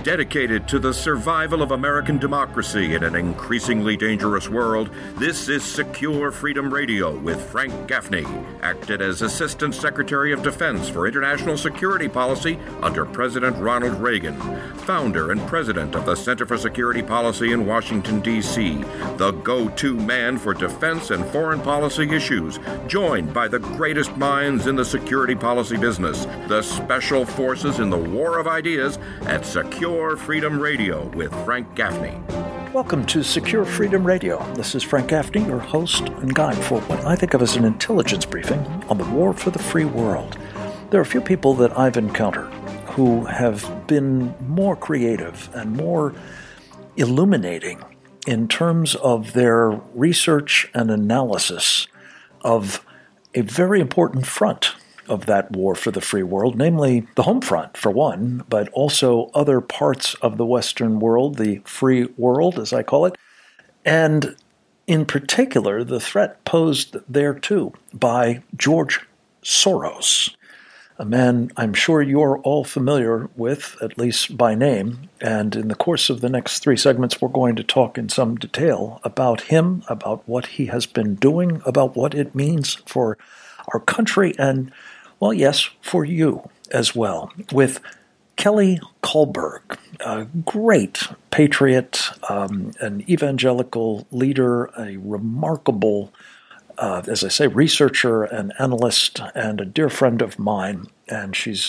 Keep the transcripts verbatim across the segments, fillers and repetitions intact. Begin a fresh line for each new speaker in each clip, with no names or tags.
Dedicated to the survival of American democracy in an increasingly dangerous world, this is Secure Freedom Radio with Frank Gaffney, acted as Assistant Secretary of Defense for International Security Policy under President Ronald Reagan, founder and president of the Center for Security Policy in Washington, D C, the go-to man for defense and foreign policy issues, joined by the greatest minds in the security policy business, the special forces in the war of ideas at Secure Freedom Radio with Frank Gaffney.
Welcome to Secure Freedom Radio. This is Frank Gaffney, your host and guide for what I think of as an intelligence briefing on the war for the free world. There are a few people that I've encountered who have been more creative and more illuminating in terms of their research and analysis of a very important front of that war for the free world, namely the home front, for one, but also other parts of the Western world, the free world, as I call it, and in particular, the threat posed there, too, by George Soros, a man I'm sure you're all familiar with, at least by name, and in the course of the next three segments, we're going to talk in some detail about him, about what he has been doing, about what it means for our country, and well, yes, for you as well, with Kelly Kullberg, a great patriot, um, an evangelical leader, a remarkable, uh, as I say, researcher and analyst, and a dear friend of mine. And she's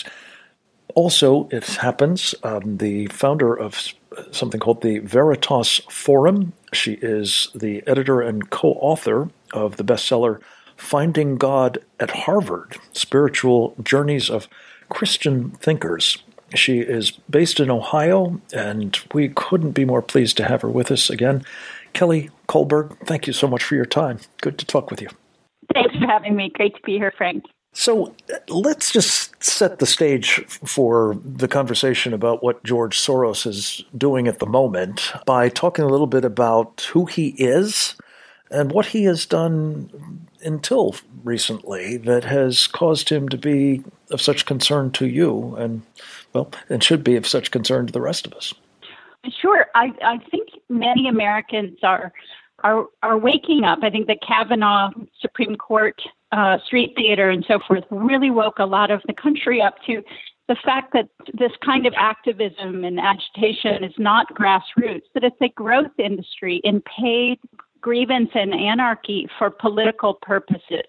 also, it happens, um, the founder of something called the Veritas Forum. She is the editor and co-author of the bestseller Finding God at Harvard, Spiritual Journeys of Christian Thinkers. She is based in Ohio, and we couldn't be more pleased to have her with us again. Kelly Kullberg, thank you so much for your time. Good to talk with you.
Thanks for having me. Great to be here, Frank.
So let's just set the stage for the conversation about what George Soros is doing at the moment by talking a little bit about who he is and what he has done until recently that has caused him to be of such concern to you and, well, and should be of such concern to the rest of us.
Sure. I, I think many Americans are are are waking up. I think the Kavanaugh Supreme Court uh, street theater and so forth really woke a lot of the country up to the fact that this kind of activism and agitation is not grassroots, that it's a growth industry in paid grievance and anarchy for political purposes.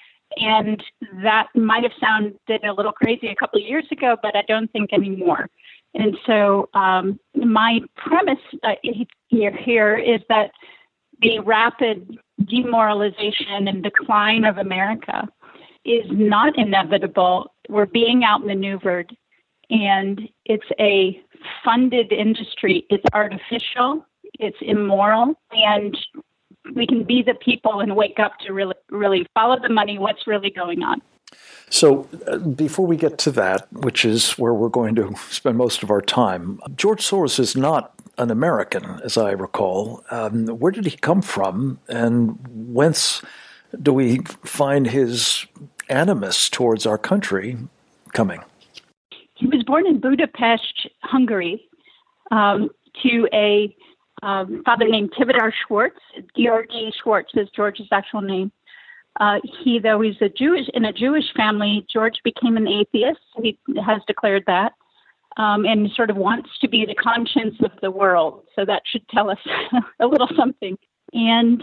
And that might have sounded a little crazy a couple of years ago, but I don't think anymore. And so um, my premise uh, here, here is that the rapid demoralization and decline of America is not inevitable. We're being outmaneuvered, and it's a funded industry. It's artificial, it's immoral, and we can be the people and wake up to really, really follow the money, what's really going on.
So uh, before we get to that, which is where we're going to spend most of our time, George Soros is not an American, as I recall. Um, where did he come from, and whence do we find his animus towards our country coming?
He was born in Budapest, Hungary, um, to a Um, father named Tivadar Schwartz. Georgi Schwartz is George's actual name. Uh, he, though he's a Jewish in a Jewish family, George became an atheist. He has declared that, um, and sort of wants to be the conscience of the world. So that should tell us a little something. And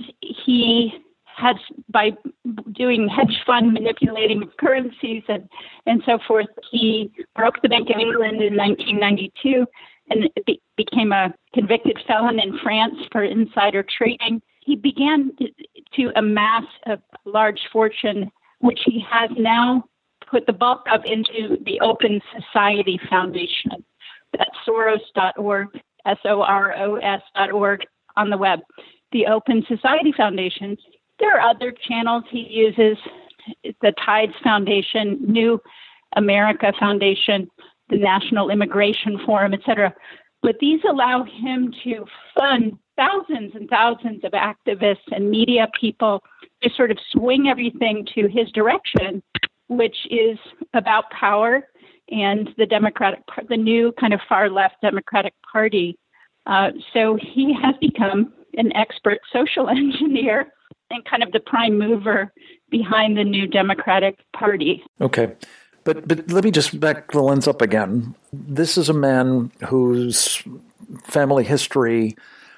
he has, by doing hedge fund manipulating of currencies and and so forth, he broke the Bank of England in nineteen ninety-two. And be, became a convicted felon in France for insider trading. He began to amass a large fortune, which he has now put the bulk of into the Open Society Foundation. That's Soros dot org, S O R O S dot org on the web. The Open Society Foundation. There are other channels he uses, the Tides Foundation, New America Foundation, the National Immigration Forum, et cetera. But these allow him to fund thousands and thousands of activists and media people to sort of swing everything to his direction, which is about power and the Democratic, the new kind of far-left Democratic Party. Uh, so he has become an expert social engineer and kind of the prime mover behind the new Democratic Party.
Okay. But but let me just back the lens up again. This is a man whose family history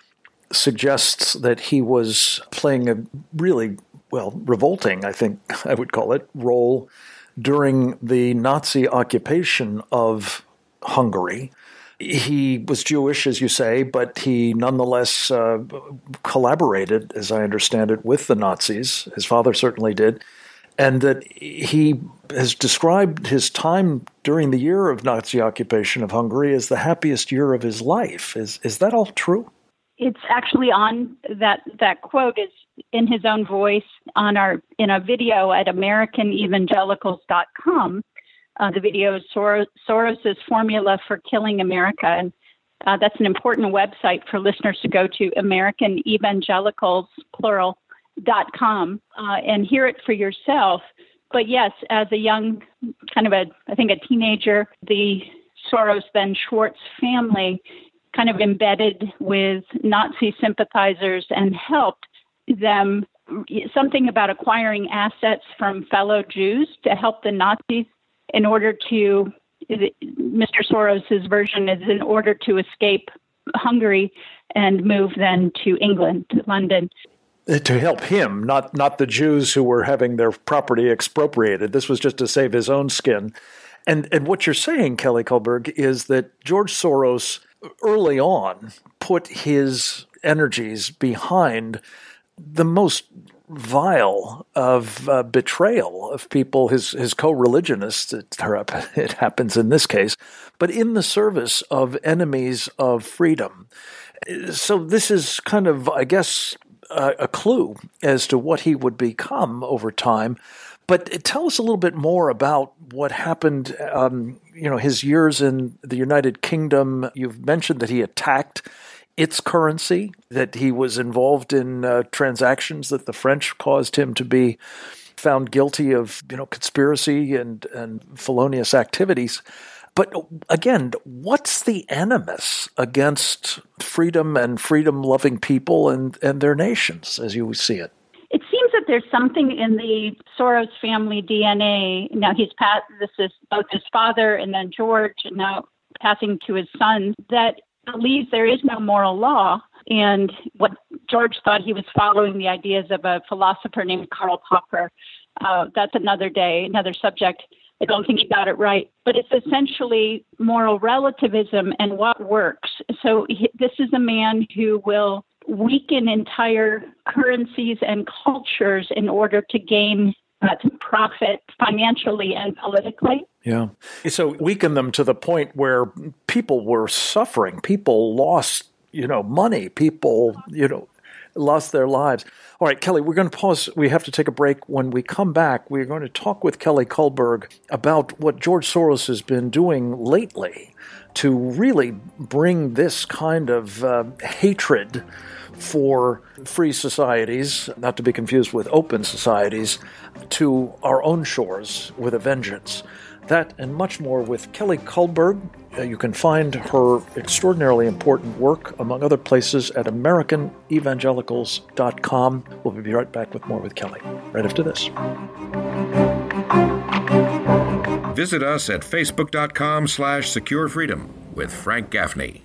suggests that he was playing a really, well, revolting, I think I would call it, role during the Nazi occupation of Hungary. He was Jewish, as you say, but he nonetheless uh, collaborated, as I understand it, with the Nazis. His father certainly did. And that he has described his time during the year of Nazi occupation of Hungary as the happiest year of his life. Is is that all true?
It's actually on that that quote is in his own voice on our in a video at American Evangelicals dot com. Uh, the video is Sor- Soros's Formula for Killing America, and uh, that's an important website for listeners to go to, American Evangelicals, plural, dot com, uh, and hear it for yourself. But yes, as a young, kind of a, I think a teenager, the Soros then Schwartz family kind of embedded with Nazi sympathizers and helped them, something about acquiring assets from fellow Jews to help the Nazis in order to, Mister Soros's version is in order to escape Hungary and move then to England, to London.
To help him, not not the Jews who were having their property expropriated. This was just to save his own skin. And and what you're saying, Kelly Kullberg, is that George Soros early on put his energies behind the most vile of uh, betrayal of people, his his co-religionists, it, it happens in this case, but in the service of enemies of freedom. So this is kind of, I guess, uh, a clue as to what he would become over time. But tell us a little bit more about what happened, um, you know, his years in the United Kingdom. You've mentioned that he attacked its currency, that he was involved in uh, transactions that the French caused him to be found guilty of, you know, conspiracy and, and felonious activities. But again, what's the animus against freedom and freedom-loving people and, and their nations, as you see it?
It seems that there's something in the Soros family D N A. Now he's passed, this is both his father and then George, and now passing to his sons, that believes there is no moral law. And what George thought he was following the ideas of a philosopher named Karl Popper. Uh, that's another day, another subject. I don't think he got it right. But it's essentially moral relativism and what works. So he, this is a man who will weaken entire currencies and cultures in order to gain, uh, to profit financially and politically.
Yeah. So weaken them to the point where people were suffering. People lost, you know, money. People, you know, lost their lives. All right, Kelly, we're going to pause. We have to take a break. When we come back, we're going to talk with Kelly Kullberg about what George Soros has been doing lately to really bring this kind of uh, hatred for free societies, not to be confused with open societies, to our own shores with a vengeance. That and much more with Kelly Kullberg. Uh, you can find her extraordinarily important work, among other places, at American Evangelicals dot com. We'll be right back with more with Kelly right after this.
Visit us at facebook.com slash secure freedom with Frank Gaffney.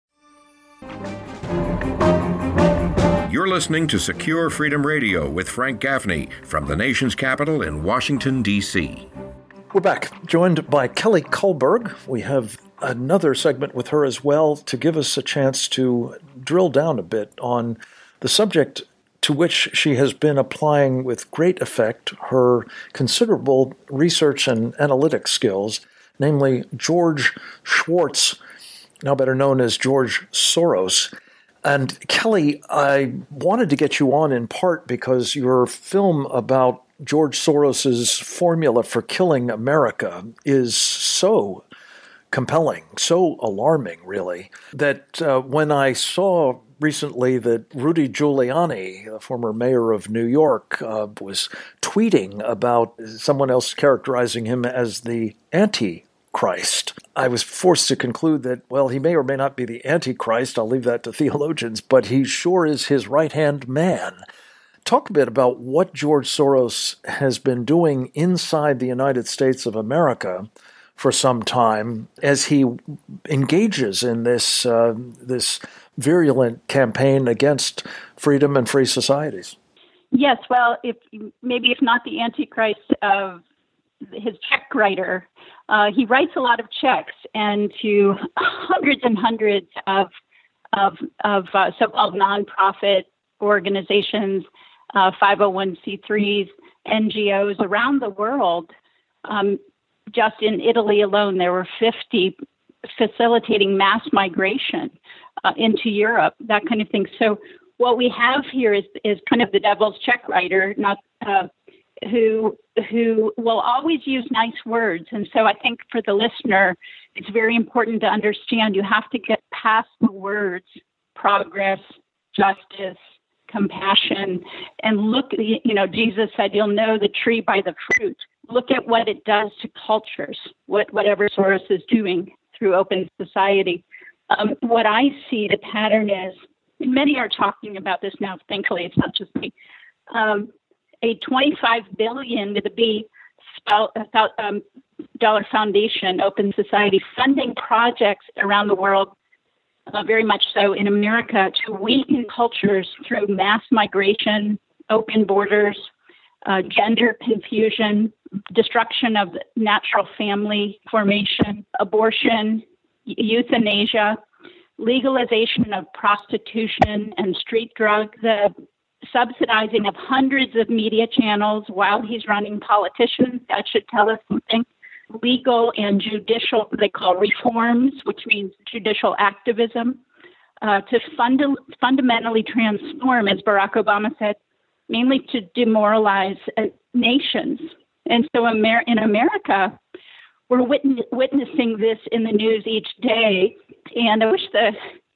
You're listening to Secure Freedom Radio with Frank Gaffney from the nation's capital in Washington, D C
We're back, joined by Kelly Kullberg. We have another segment with her as well to give us a chance to drill down a bit on the subject to which she has been applying with great effect her considerable research and analytic skills, namely George Schwartz, now better known as George Soros. And Kelly, I wanted to get you on in part because your film about George Soros's formula for killing America is so compelling, so alarming, really, that uh, when I saw recently that Rudy Giuliani, the former mayor of New York, uh, was tweeting about someone else characterizing him as the anti Christ. I was forced to conclude that, well, he may or may not be the Antichrist. I'll leave that to theologians, but he sure is his right-hand man. Talk a bit about what George Soros has been doing inside the United States of America for some time as he engages in this uh, this virulent campaign against freedom and free societies.
Yes, well, if maybe if not the Antichrist of his check writer, uh, he writes a lot of checks, and to hundreds and hundreds of of, of uh, so-called nonprofit organizations, uh, five oh one c threes, N G Os around the world. Um, just in Italy alone, there were fifty facilitating mass migration uh, into Europe, that kind of thing. So what we have here is is kind of the devil's check writer, not uh, who who will always use nice words. And so I think for the listener, it's very important to understand you have to get past the words, progress, justice, compassion, and look, you know, Jesus said, you'll know the tree by the fruit. Look at what it does to cultures, what whatever Soros is doing through Open Society. Um, what I see the pattern is, many are talking about this now, thankfully, it's not just me, um, a twenty-five billion dollars with a B um, dollar foundation, Open Society, funding projects around the world, uh, very much so in America, to weaken cultures through mass migration, open borders, uh, gender confusion, destruction of natural family formation, abortion, euthanasia, legalization of prostitution and street drugs, the subsidizing of hundreds of media channels while he's running politicians. That should tell us something. Legal and judicial, they call reforms, which means judicial activism, uh, to funda- fundamentally transform, as Barack Obama said, mainly to demoralize uh, nations. And so Amer- in America, we're witness- witnessing this in the news each day. And I wish the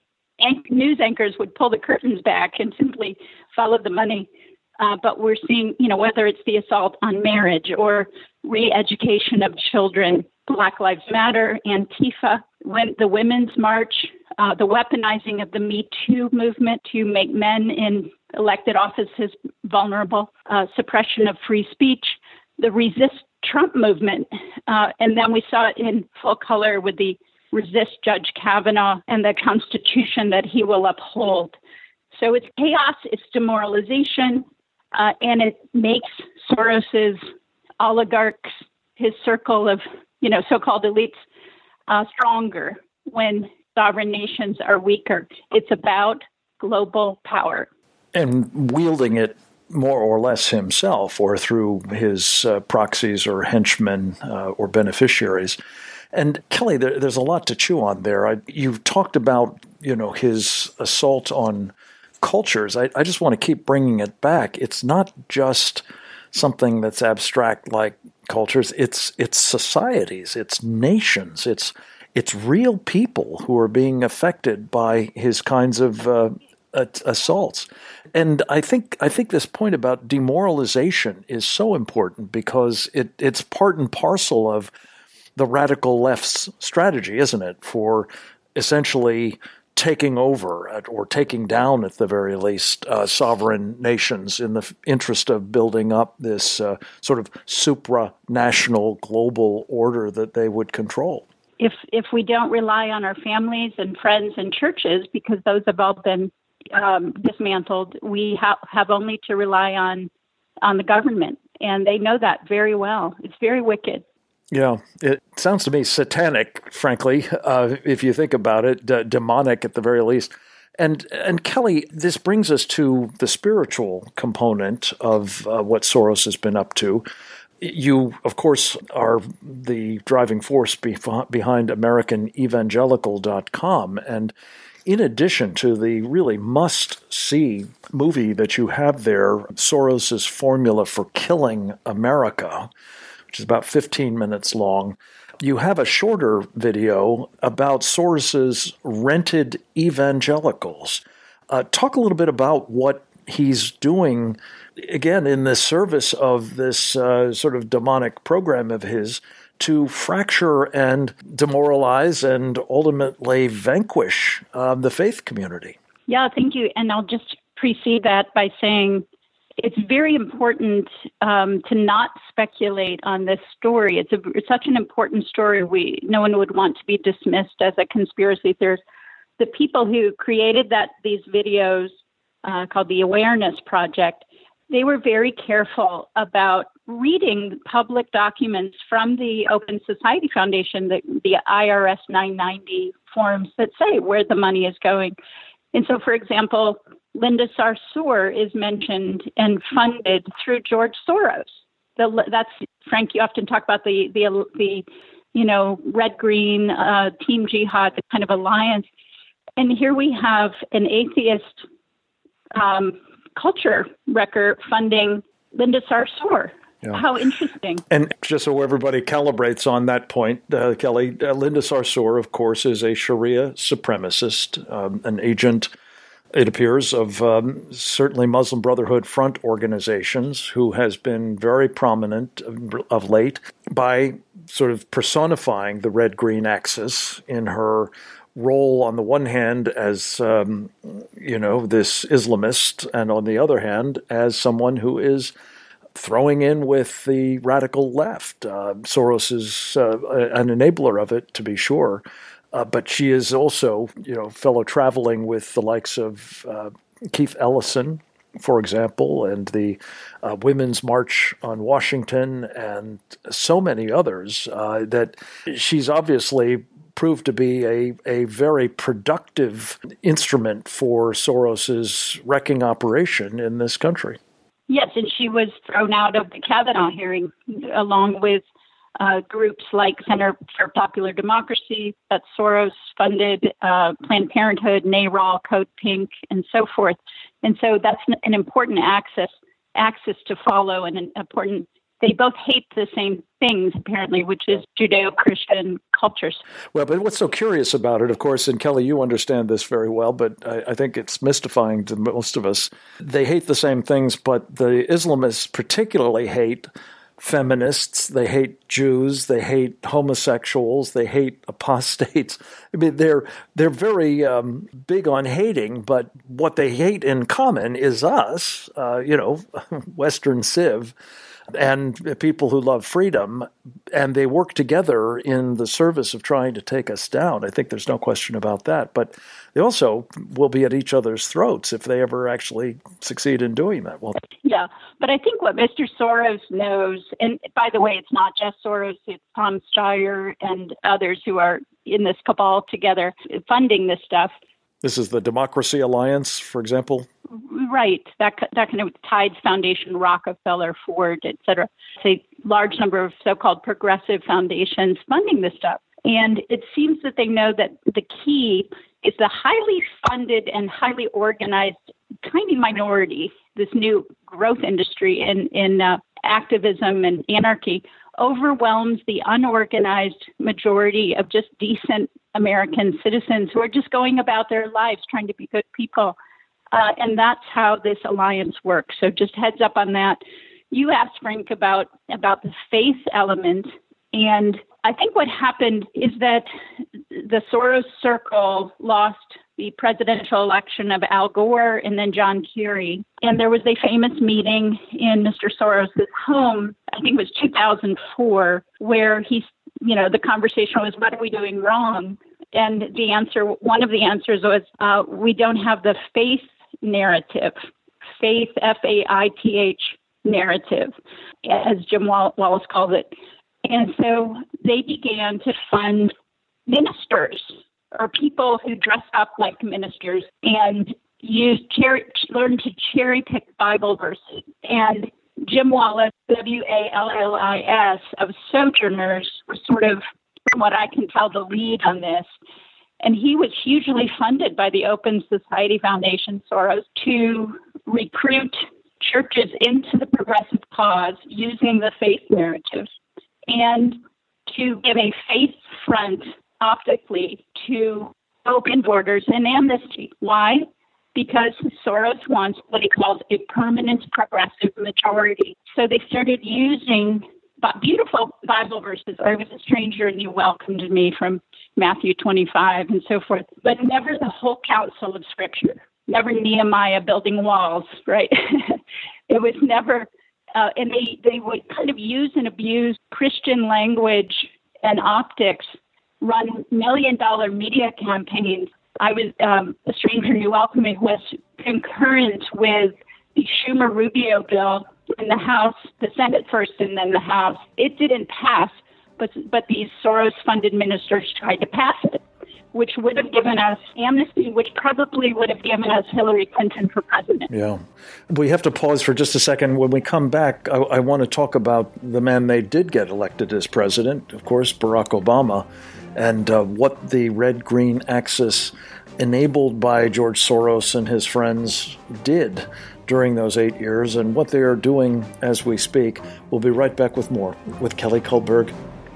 an- news anchors would pull the curtains back and simply follow the money. Uh, but we're seeing, you know, whether it's the assault on marriage or re-education of children, Black Lives Matter, Antifa, when the Women's March, uh, the weaponizing of the Me Too movement to make men in elected offices vulnerable, uh, suppression of free speech, the Resist Trump movement. Uh, and then we saw it in full color with the Resist Judge Kavanaugh and the Constitution that he will uphold. So it's chaos, it's demoralization, uh, and it makes Soros's oligarchs, his circle of, you know, so-called elites, uh, stronger when sovereign nations are weaker. It's about global power.
And wielding it more or less himself or through his uh, proxies or henchmen uh, or beneficiaries. And Kelly, there, there's a lot to chew on there. I, you've talked about, you know, his assault on cultures. I, I just want to keep bringing it back. It's not just something that's abstract like cultures. It's it's societies. It's nations. It's it's real people who are being affected by his kinds of uh, assaults. And I think I think this point about demoralization is so important because it, it's part and parcel of the radical left's strategy, isn't it, for essentially taking over or taking down, at the very least, uh, sovereign nations in the interest of building up this uh, sort of supranational global order that they would control.
If if we don't rely on our families and friends and churches, because those have all been um, dismantled, we ha- have only to rely on on the government, and they know that very well. It's very wicked.
Yeah, it sounds to me satanic, frankly, uh, if you think about it, d- demonic at the very least. And and Kelly, this brings us to the spiritual component of uh, what Soros has been up to. You, of course, are the driving force be- behind American Evangelical dot com, and in addition to the really must-see movie that you have there, Soros's Formula for Killing America, which is about fifteen minutes long, you have a shorter video about Soros's rented evangelicals. Uh, talk a little bit about what he's doing, again, in the service of this uh, sort of demonic program of his to fracture and demoralize and ultimately vanquish um, the faith community.
Yeah, thank you. And I'll just precede that by saying it's very important um, to not speculate on this story. It's, a, it's such an important story. We no one would want to be dismissed as a conspiracy theorist. The people who created that these videos uh, called the Awareness Project, they were very careful about reading public documents from the Open Society Foundation, the, the I R S nine ninety forms that say where the money is going. And so, for example, Linda Sarsour is mentioned and funded through George Soros. The, that's Frank. You often talk about the the the you know red green uh, team jihad, the kind of alliance. And here we have an atheist um, culture wrecker funding Linda Sarsour. Yeah. How interesting.
And just so everybody calibrates on that point, uh, Kelly, uh, Linda Sarsour, of course, is a Sharia supremacist, um, an agent, it appears, of um, certainly Muslim Brotherhood front organizations, who has been very prominent of late by sort of personifying the red-green axis in her role on the one hand as, um, you know, this Islamist, and on the other hand as someone who is throwing in with the radical left. Uh, Soros is uh, an enabler of it, to be sure, uh, but she is also, you know, fellow traveling with the likes of uh, Keith Ellison, for example, and the uh, Women's March on Washington, and so many others, uh, that she's obviously proved to be a, a very productive instrument for Soros's wrecking operation in this country.
Yes, and she was thrown out of the Kavanaugh hearing, along with uh, groups like Center for Popular Democracy, that Soros funded, uh, Planned Parenthood, NARAL, Code Pink, and so forth. And so that's an important axis, axis to follow, and an important. They both hate the same things, apparently, which is Judeo-Christian cultures.
Well, but what's so curious about it, of course, and Kelly, you understand this very well, but I, I think it's mystifying to most of us. They hate the same things, but the Islamists particularly hate feminists, they hate Jews, they hate homosexuals, they hate apostates. I mean, they're they're very um, big on hating, but what they hate in common is us, uh, you know, Western Civ, and people who love freedom, and they work together in the service of trying to take us down. I think there's no question about that. But they also will be at each other's throats if they ever actually succeed in doing that. Well,
yeah, but I think what Mister Soros knows, and by the way, it's not just Soros, it's Tom Steyer and others who are in this cabal together funding this stuff.
This is the Democracy Alliance, for example?
Right. That that kind of Tides Foundation, Rockefeller, Ford, et cetera. It's a large number of so-called progressive foundations funding this stuff. And it seems that they know that the key is the highly funded and highly organized tiny minority, this new growth industry in, in uh, activism and anarchy, overwhelms the unorganized majority of just decent American citizens who are just going about their lives trying to be good people. Uh, and that's how this alliance works. So just heads up on that. You asked, Frank, about, about the faith element. And I think what happened is that the Soros Circle lost the presidential election of Al Gore and then John Kerry. And there was a famous meeting in Mister Soros' home, I think it was two thousand four, where he, you know, the conversation was, what are we doing wrong? And the answer, one of the answers was, uh, we don't have the faith narrative, faith, F A I T H narrative, as Jim Wallis called it. And so they began to fund ministers or people who dress up like ministers and use cherry, learn to cherry pick Bible verses. And Jim Wallis, W A L L I S, of Sojourners, was sort of, from what I can tell, the lead on this. And he was hugely funded by the Open Society Foundation, Soros, to recruit churches into the progressive cause using the faith narrative and to give a faith front optically to open borders and amnesty. Why? Because Soros wants what he calls a permanent progressive majority. So they started using beautiful Bible verses. I was a stranger and you welcomed me from Matthew twenty-five and so forth, but never the whole counsel of Scripture, never Nehemiah building walls, right? It was never, uh, and they, they would kind of use and abuse Christian language and optics, run million dollar media campaigns. I was um, a stranger and you welcomed me was concurrent with the Schumer-Rubio bill in the House, the Senate first and then the House. It didn't pass, but but these Soros-funded ministers tried to pass it, which would have given us amnesty, which probably would have given us Hillary Clinton for president.
Yeah. We have to pause for just a second. When we come back, I, I want to talk about the man they did get elected as president, of course, Barack Obama, and uh, what the red-green axis enabled by George Soros and his friends did during those eight years and what they are doing as we speak. We'll be right back with more with Kelly Kullberg.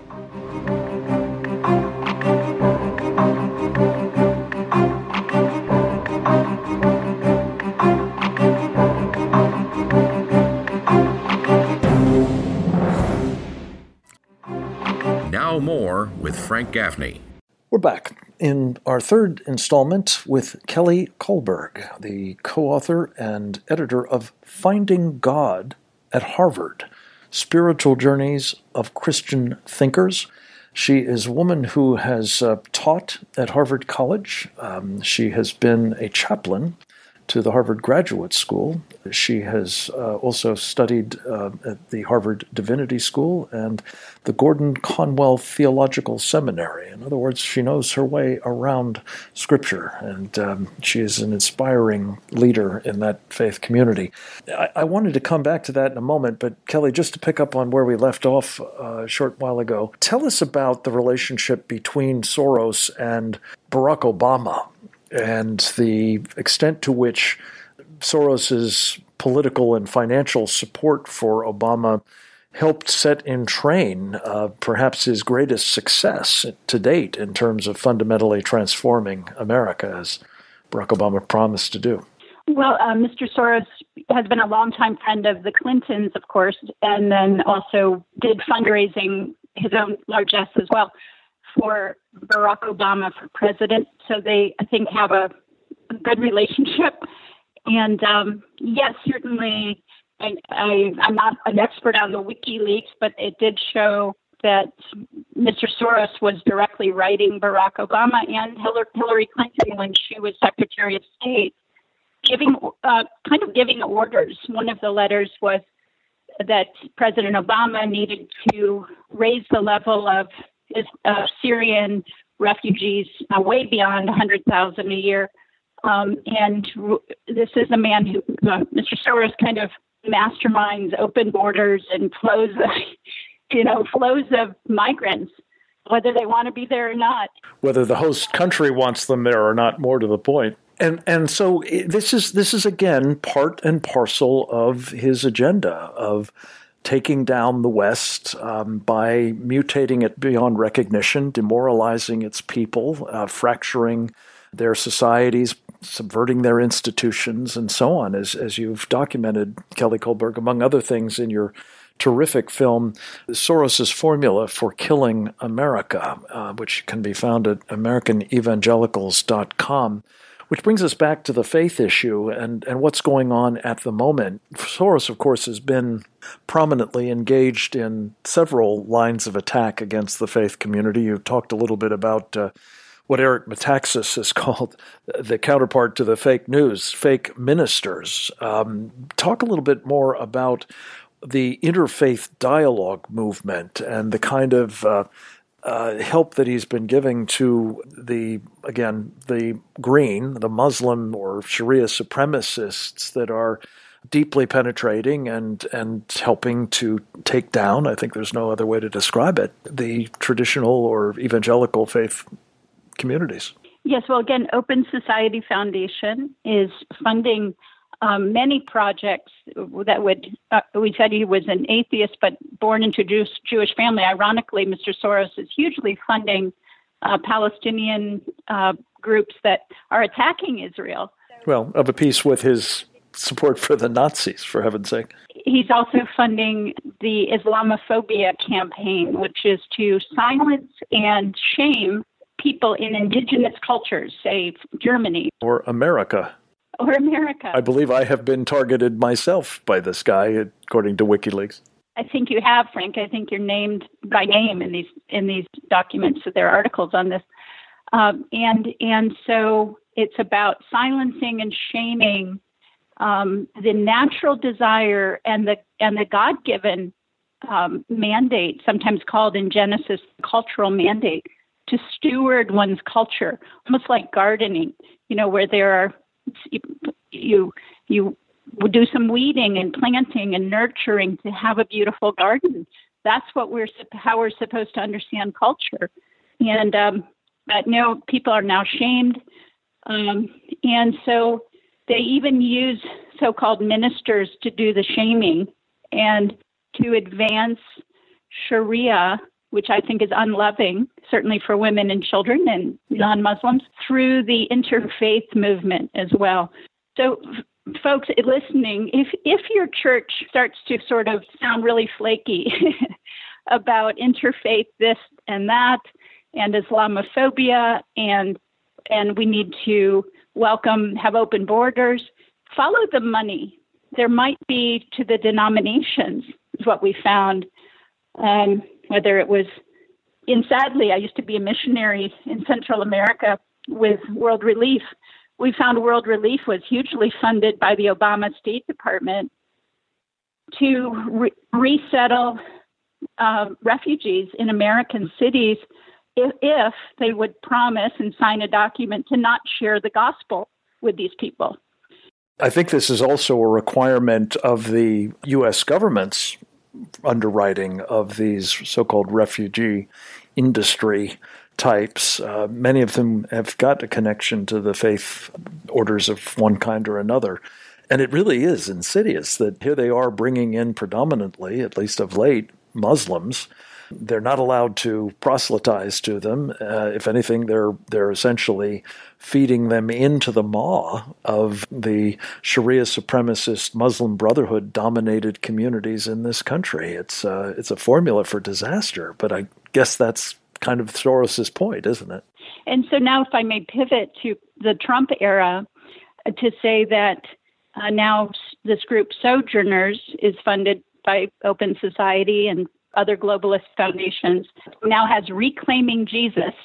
Now more with Frank Gaffney.
We're back in our third installment with Kelly Kullberg, the co-author and editor of Finding God at Harvard, Spiritual Journeys of Christian Thinkers. She is a woman who has uh, taught at Harvard College. Um, she has been a chaplain to the Harvard Graduate School. She has uh, also studied uh, at the Harvard Divinity School and the Gordon Conwell Theological Seminary. In other words, she knows her way around Scripture, and um, she is an inspiring leader in that faith community. I-, I wanted to come back to that in a moment, but Kelly, just to pick up on where we left off uh, a short while ago, tell us about the relationship between Soros and Barack Obama, and the extent to which Soros's political and financial support for Obama helped set in train uh, perhaps his greatest success to date in terms of fundamentally transforming America, as Barack Obama promised to do.
Well, uh, Mister Soros has been a longtime friend of the Clintons, of course, and then also did fundraising, his own largesse as well, for Barack Obama for president. So they, I think, have a, a good relationship. And um, yes, certainly, I, I, I'm not an expert on the WikiLeaks, but it did show that Mister Soros was directly writing Barack Obama and Hillary Clinton when she was Secretary of State, giving uh, kind of giving orders. One of the letters was that President Obama needed to raise the level of is uh, Syrian refugees uh, way beyond one hundred thousand a year. Um, and r- this is a man who, uh, Mister Soros kind of masterminds open borders and flows, you know, flows of migrants, whether they want to be there or not.
Whether the host country wants them there or not, more to the point. And and so this is this is, again, part and parcel of his agenda of taking down the West um, by mutating it beyond recognition, demoralizing its people, uh, fracturing their societies, subverting their institutions, and so on, as as you've documented, Kelly Kullberg, among other things in your terrific film, Soros's Formula for Killing America, uh, which can be found at American Evangelicals dot com. Which brings us back to the faith issue and, and what's going on at the moment. Soros, of course, has been prominently engaged in several lines of attack against the faith community. You talked a little bit about uh, what Eric Metaxas has called the counterpart to the fake news, fake ministers. Um, talk a little bit more about the interfaith dialogue movement and the kind of uh, Uh, help that he's been giving to the, again, the green, the Muslim or Sharia supremacists that are deeply penetrating and, and helping to take down, I think there's no other way to describe it, the traditional or evangelical faith communities.
Yes, well, again, Open Society Foundation is funding Um, many projects that would, uh, we said he was an atheist, but born into a Jewish, Jewish family. Ironically, Mister Soros is hugely funding uh, Palestinian uh, groups that are attacking Israel.
Well, of a piece with his support for the Nazis, for heaven's sake.
he's also funding the Islamophobia campaign, which is to silence and shame people in indigenous cultures, say Germany.
Or America.
Or America.
I believe I have been targeted myself by this guy, according to WikiLeaks.
I think you have, Frank. I think you're named by name in these in these documents. So there are articles on this. Um, and and so it's about silencing and shaming um, the natural desire and the and the God-given um, mandate, sometimes called in Genesis cultural mandate, to steward one's culture, almost like gardening. You know, where there are you you do some weeding and planting and nurturing to have a beautiful garden. That's what we're how we're supposed to understand culture. And um, but no, people are now shamed, um, and so they even use so-called ministers to do the shaming and to advance Sharia, which I think is unloving, certainly for women and children and non-Muslims, through the interfaith movement as well. So, f- folks listening, if if your church starts to sort of sound really flaky about interfaith this and that, and Islamophobia, and and we need to welcome, have open borders, follow the money. There might be to the denominations, is what we found. Um, whether it was, and sadly, I used to be a missionary in Central America with World Relief. We found World Relief was hugely funded by the Obama State Department to re- resettle uh, refugees in American cities if, if they would promise and sign a document to not share the gospel with these people.
I think this is also a requirement of the U S government's underwriting of these so-called refugee industry types. Uh, many of them have got a connection to the faith orders of one kind or another. And it really is insidious that here they are bringing in predominantly, at least of late, Muslims. They're not allowed to proselytize to them. Uh, if anything, they're they're essentially feeding them into the maw of the Sharia supremacist Muslim Brotherhood-dominated communities in this country. It's uh, it's a formula for disaster, but I guess that's kind of Soros's point, isn't it?
And so now, if I may pivot to the Trump era, uh, to say that uh, now this group Sojourners is funded by Open Society and other globalist foundations, now has Reclaiming Jesus.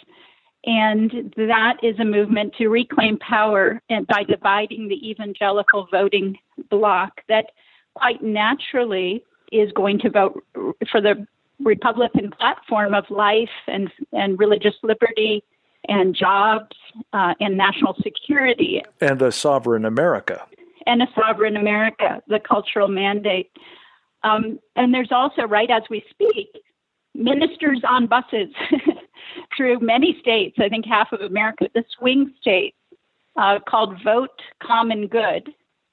And that is a movement to reclaim power and by dividing the evangelical voting bloc that quite naturally is going to vote for the Republican platform of life and, and religious liberty and jobs uh, and national security.
And a sovereign America.
And a sovereign America, the cultural mandate. Um, and there's also, right as we speak, ministers on buses through many states, I think half of America, the swing states, uh, called Vote Common Good.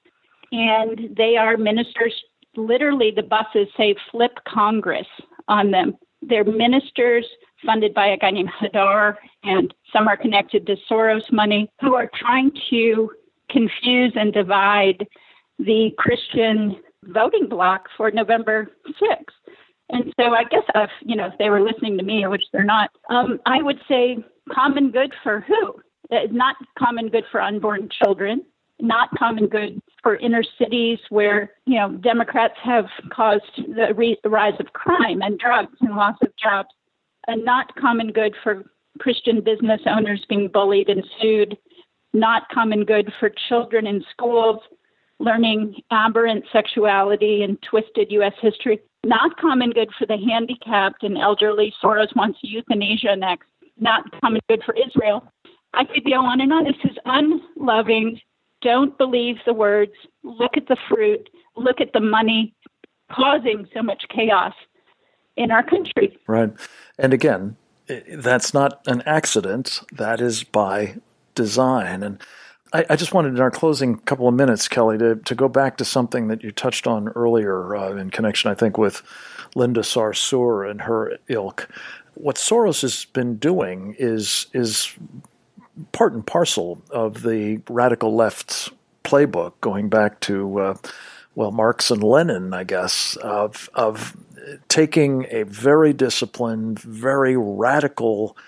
And they are ministers, literally the buses say Flip Congress on them. They're ministers funded by a guy named Hadar, and some are connected to Soros money, who are trying to confuse and divide the Christian voting bloc for November sixth. And so I guess if, you know, if they were listening to me, which they're not, um, I would say common good for who? It's not common good for unborn children, not common good for inner cities where, you know, Democrats have caused the, re- the rise of crime and drugs and loss of jobs, and not common good for Christian business owners being bullied and sued, not common good for children in schools learning aberrant sexuality and twisted U S history, not common good for the handicapped and elderly. Soros wants euthanasia next, not common good for Israel. I could go on and on. This is unloving. Don't believe the words. Look at the fruit. Look at the money causing so much chaos in our country.
Right. And again, that's not an accident. That is by design. And I, I just wanted in our closing couple of minutes, Kelly, to, to go back to something that you touched on earlier uh, in connection, I think, with Linda Sarsour and her ilk. What Soros has been doing is is part and parcel of the radical left's playbook, going back to uh, well, Marx and Lenin, I guess, of of taking a very disciplined, very radical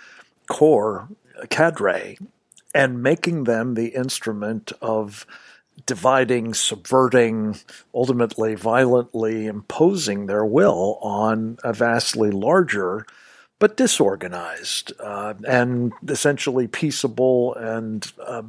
core cadre and making them the instrument of dividing, subverting, ultimately violently imposing their will on a vastly larger but disorganized uh, and essentially peaceable and uh,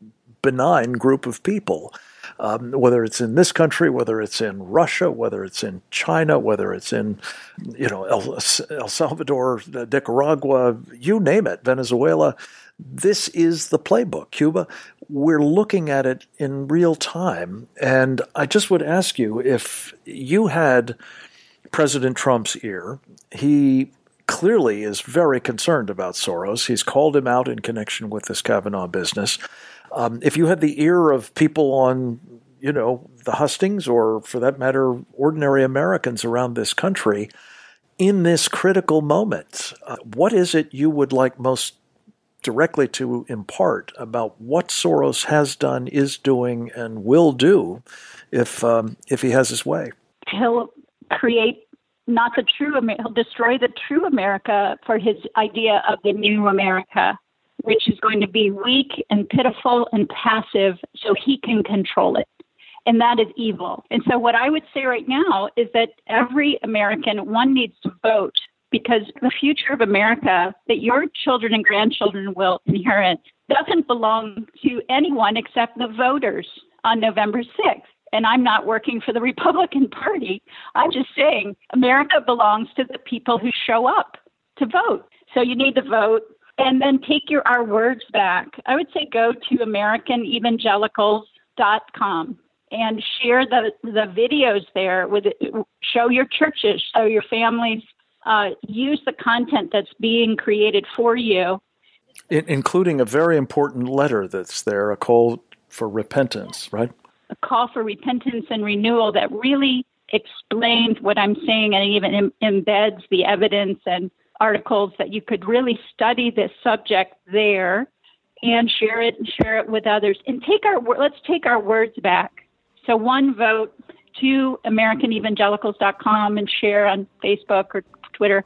benign group of people. Um, whether it's in this country, whether it's in Russia, whether it's in China, whether it's in, you know, El, El Salvador, Nicaragua, you name it, Venezuela, this is the playbook. Cuba, we're looking at it in real time. And I just would ask you, if you had President Trump's ear, he clearly is very concerned about Soros. He's called him out in connection with this Kavanaugh business. Um, if you had the ear of people on, you know, the hustings, or for that matter, ordinary Americans around this country, in this critical moment, uh, what is it you would like most directly to impart about what Soros has done, is doing, and will do if um, if he has his way?
He'll create not the true America, he'll destroy the true America for his idea of the new America, which is going to be weak and pitiful and passive so he can control it. And that is evil. And so what I would say right now is that every American, one needs to vote, because the future of America that your children and grandchildren will inherit doesn't belong to anyone except the voters on November sixth. And I'm not working for the Republican Party. I'm just saying America belongs to the people who show up to vote. So you need to vote. And then take your our words back. I would say go to American Evangelicals dot com and share the, the videos there. With it. Show your churches, show your families, uh, use the content that's being created for you.
In, including a very important letter that's there, a call for repentance, right?
A call for repentance and renewal that really explains what I'm saying and even em- embeds the evidence and articles that you could really study this subject there and share it and share it with others. And take our let's take our words back. So one, vote. Two, American Evangelicals dot com and share on Facebook or Twitter.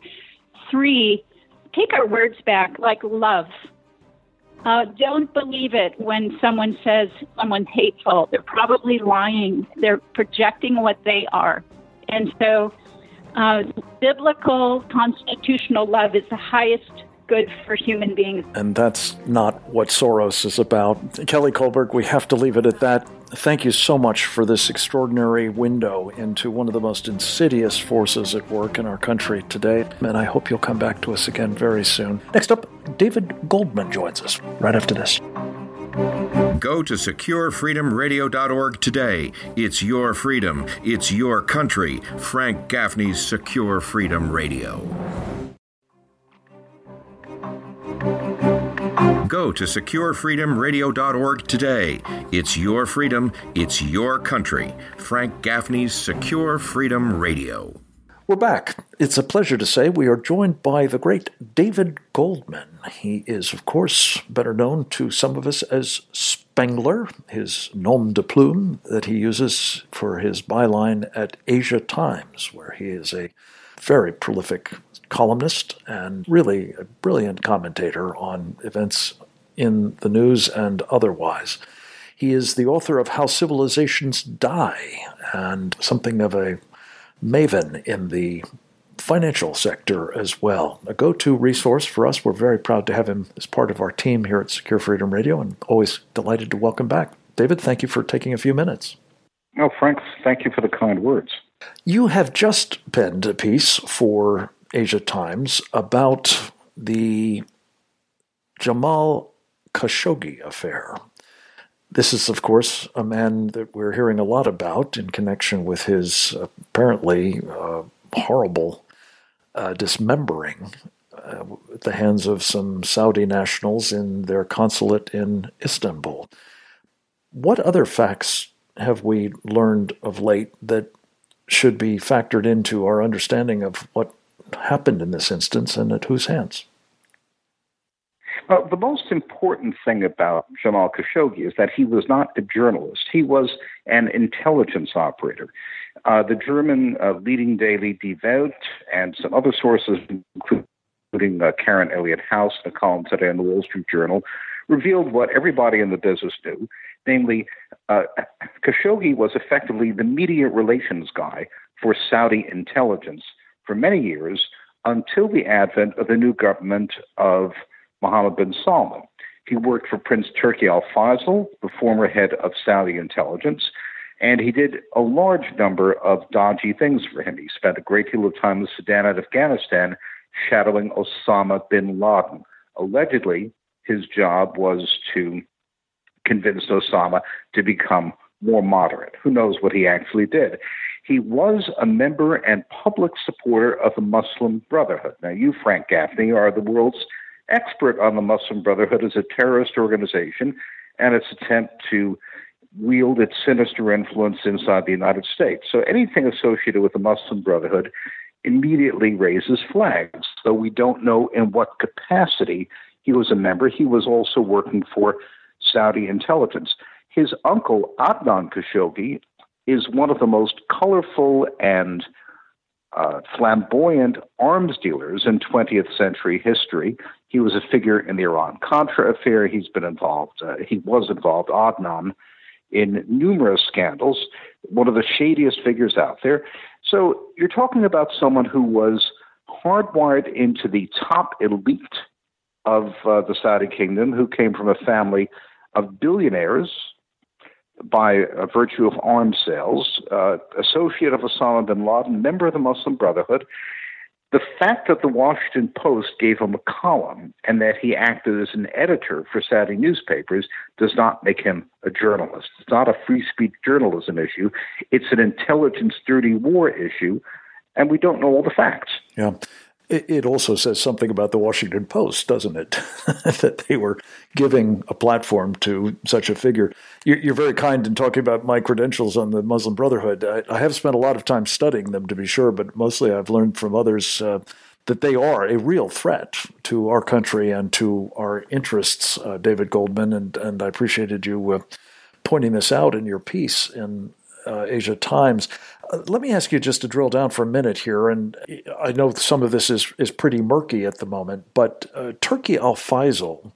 Three, take our words back, like love. Uh, don't believe it when someone says someone's hateful. They're probably lying. They're projecting what they are. And so Uh, biblical constitutional love is the highest good for human beings.
And that's not what Soros is about. Kelly Kohlberg, we have to leave it at that. Thank you so much for this extraordinary window into one of the most insidious forces at work in our country today. And I hope you'll come back to us again very soon. Next up, David Goldman joins us right after this.
Go to secure freedom radio dot org today. It's your freedom. It's your country. Frank Gaffney's Secure Freedom Radio. Go to secure freedom radio dot org today. It's your freedom. It's your country. Frank Gaffney's Secure Freedom Radio.
We're back. It's a pleasure to say we are joined by the great David Goldman. He is, of course, better known to some of us as Spengler, his nom de plume that he uses for his byline at Asia Times, where he is a very prolific columnist and really a brilliant commentator on events in the news and otherwise. He is the author of How Civilizations Die, and something of a maven in the financial sector as well. A go-to resource for us. We're very proud to have him as part of our team here at Secure Freedom Radio, and always delighted to welcome back. David, thank you for taking a few minutes.
Oh, Frank, thank you for the kind words.
You have just penned a piece for Asia Times about the Jamal Khashoggi affair. This is, of course, a man that we're hearing a lot about in connection with his apparently uh, horrible uh, dismembering uh, at the hands of some Saudi nationals in their consulate in Istanbul. What other facts have we learned of late that should be factored into our understanding of what happened in this instance and at whose hands?
Uh, the most important thing about Jamal Khashoggi is that he was not a journalist. He was an intelligence operator. Uh, the German uh, leading daily Die Welt and some other sources, including uh, Karen Elliott House, a column today in the Wall Street Journal, revealed what everybody in the business knew. Namely, uh, Khashoggi was effectively the media relations guy for Saudi intelligence for many years until the advent of the new government of Mohammed bin Salman. He worked for Prince Turki Al Faisal, the former head of Saudi intelligence, and he did a large number of dodgy things for him. He spent a great deal of time in Sudan and Afghanistan shadowing Osama bin Laden. Allegedly, his job was to convince Osama to become more moderate. Who knows what he actually did? He was a member and public supporter of the Muslim Brotherhood. Now, you, Frank Gaffney, are the world's expert on the Muslim Brotherhood as a terrorist organization and its attempt to wield its sinister influence inside the United States. So anything associated with the Muslim Brotherhood immediately raises flags, though we don't know in what capacity he was a member. He was also working for Saudi intelligence. His uncle, Adnan Khashoggi, is one of the most colorful and uh, flamboyant arms dealers in twentieth century history. He was a figure in the Iran-Contra affair. He's been involved, uh, he was involved, Adnan, in numerous scandals, one of the shadiest figures out there. So you're talking about someone who was hardwired into the top elite of uh, the Saudi kingdom, who came from a family of billionaires by uh, virtue of arms sales, uh, associate of Osama bin Laden, member of the Muslim Brotherhood. The fact that the Washington Post gave him a column and that he acted as an editor for Saudi newspapers does not make him a journalist. It's not a free speech journalism issue. It's an intelligence dirty war issue, and we don't know all the facts.
Yeah. It also says something about the Washington Post, doesn't it? That they were giving a platform to such a figure. You're very kind in talking about my credentials on the Muslim Brotherhood. I have spent a lot of time studying them, to be sure, but mostly I've learned from others uh, that they are a real threat to our country and to our interests, uh, David Goldman, and, and I appreciated you uh, pointing this out in your piece in Uh, Asia Times. Uh, let me ask you just to drill down for a minute here, and I know some of this is, is pretty murky at the moment, but uh, Turki Al Faisal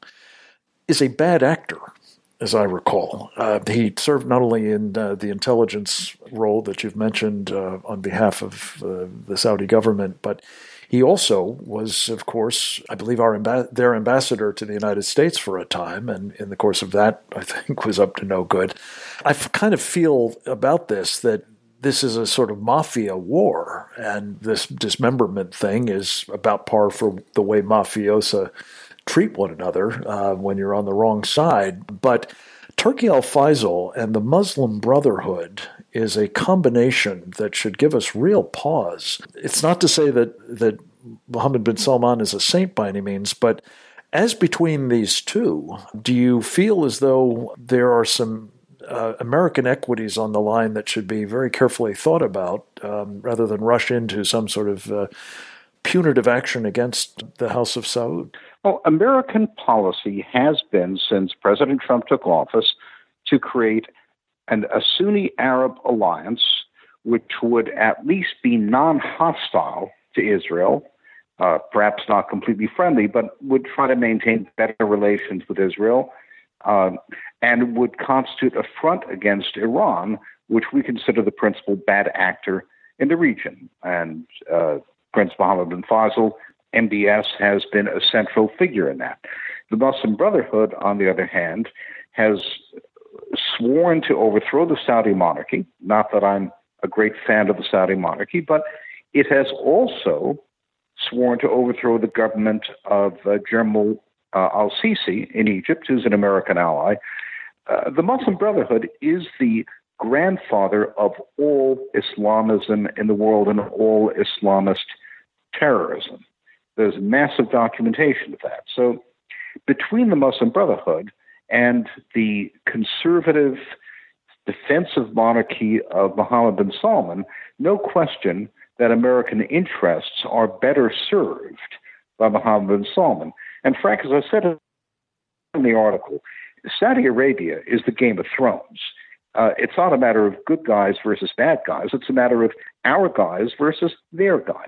is a bad actor, as I recall. Uh, he served not only in uh, the intelligence role that you've mentioned uh, on behalf of uh, the Saudi government, but he also was, of course, I believe, our amb- their ambassador to the United States for a time, and in the course of that, I think, was up to no good. I f- kind of feel about this that this is a sort of mafia war, and this dismemberment thing is about par for the way mafiosa treat one another uh, when you're on the wrong side. But Turki Al Faisal and the Muslim Brotherhood is a combination that should give us real pause. It's not to say that, that Mohammed bin Salman is a saint by any means, but as between these two, do you feel as though there are some uh, American equities on the line that should be very carefully thought about um, rather than rush into some sort of uh, punitive action against the House of Saud?
Well, American policy has been, since President Trump took office, to create an, a Sunni Arab alliance which would at least be non-hostile to Israel, uh, perhaps not completely friendly, but would try to maintain better relations with Israel, uh, and would constitute a front against Iran, which we consider the principal bad actor in the region. And uh, Prince Mohammed bin Faisal, M B S, has been a central figure in that. The Muslim Brotherhood, on the other hand, has sworn to overthrow the Saudi monarchy. Not that I'm a great fan of the Saudi monarchy, but it has also sworn to overthrow the government of uh, General uh, al-Sisi in Egypt, who's an American ally. Uh, the Muslim Brotherhood is the grandfather of all Islamism in the world and all Islamist terrorism. There's massive documentation of that. So between the Muslim Brotherhood and the conservative defensive monarchy of Mohammed bin Salman, no question that American interests are better served by Mohammed bin Salman. And Frank, as I said in the article, Saudi Arabia is the Game of Thrones. Uh, it's not a matter of good guys versus bad guys. It's a matter of our guys versus their guys.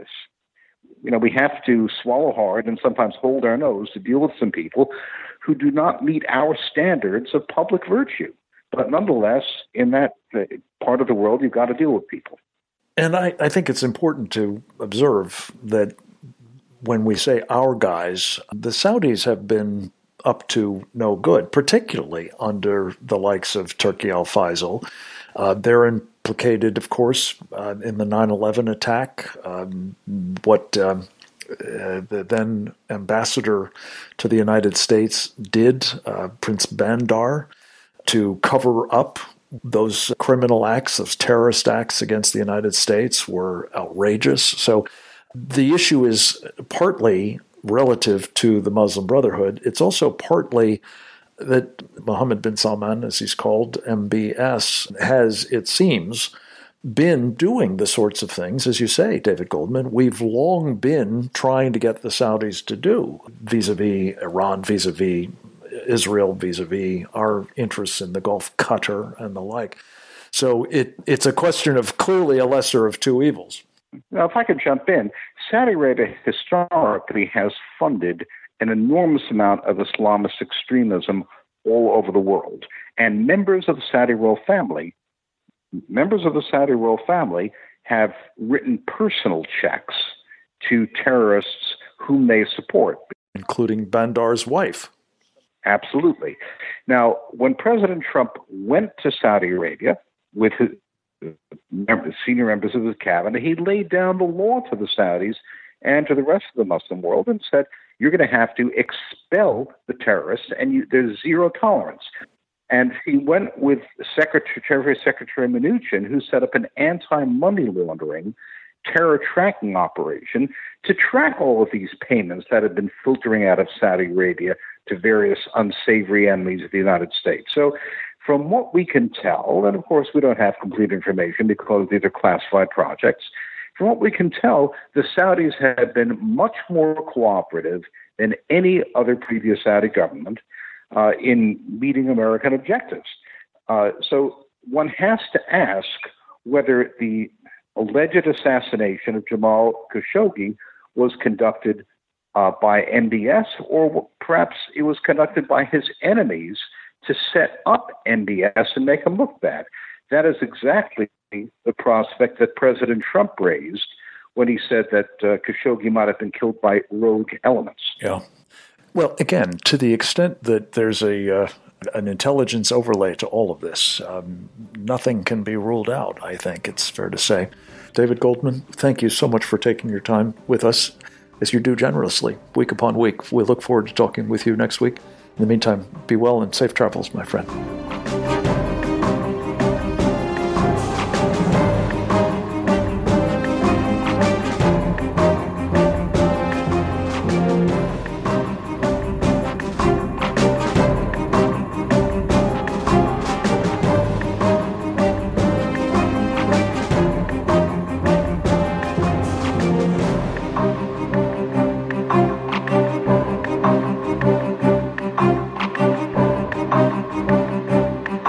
You know, we have to swallow hard and sometimes hold our nose to deal with some people who do not meet our standards of public virtue. But nonetheless, in that uh, part of the world, you've got to deal with people.
And I, I think it's important to observe that when we say our guys, the Saudis have been up to no good, particularly under the likes of Turki al-Faisal. Uh, they're implicated, of course, uh, in the nine eleven attack. Um, what um, uh, the then ambassador to the United States did, uh, Prince Bandar, to cover up those criminal acts, those terrorist acts against the United States were outrageous. So the issue is partly relative to the Muslim Brotherhood. It's also partly that Mohammed bin Salman, as he's called, M B S, has, it seems, been doing the sorts of things, as you say, David Goldman, we've long been trying to get the Saudis to do, vis-a-vis Iran, vis-a-vis Israel, vis-a-vis our interests in the Gulf, Qatar, and the like. So it, it's a question of clearly a lesser of two evils.
Now, if I could jump in, Saudi Arabia historically has funded an enormous amount of Islamist extremism all over the world. And members of the Saudi royal family, members of the Saudi royal family have written personal checks to terrorists whom they support.
Including Bandar's wife.
Absolutely. Now, when President Trump went to Saudi Arabia with his members, senior members of his cabinet, he laid down the law to the Saudis and to the rest of the Muslim world and said, you're going to have to expel the terrorists, and you, there's zero tolerance. And he went with Secretary, Secretary Mnuchin, who set up an anti-money laundering terror tracking operation to track all of these payments that had been filtering out of Saudi Arabia to various unsavory enemies of the United States. So from what we can tell, and of course we don't have complete information because these are classified projects, from what we can tell, the Saudis have been much more cooperative than any other previous Saudi government uh, in meeting American objectives. Uh, so one has to ask whether the alleged assassination of Jamal Khashoggi was conducted uh, by M B S, or perhaps it was conducted by his enemies to set up M B S and make him look bad. That is exactly the prospect that President Trump raised when he said that uh, Khashoggi might have been killed by rogue elements.
Yeah. Well, again, to the extent that there's a uh, an intelligence overlay to all of this, um, nothing can be ruled out, I think it's fair to say. David Goldman, thank you so much for taking your time with us, as you do generously, week upon week. We look forward to talking with you next week. In the meantime, be well and safe travels, my friend.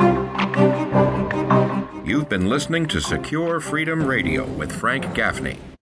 Listening to Secure Freedom Radio with Frank Gaffney.